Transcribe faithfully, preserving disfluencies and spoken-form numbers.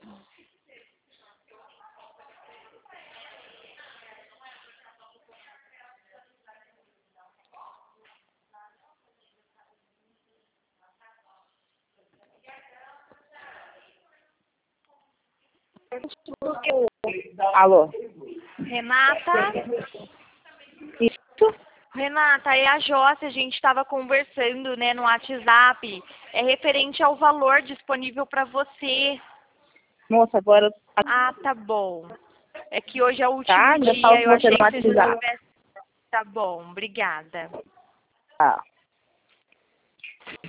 Alô? Renata? Isso? Renata, é a Jossa, a gente estava conversando, né, no WhatsApp. É referente ao valor disponível para você. Moça, agora Ah, tá bom. É que hoje é o último tá, ainda falo dia, com eu você achei no que você já WhatsApp. tivesse... Tá bom, obrigada. Tá.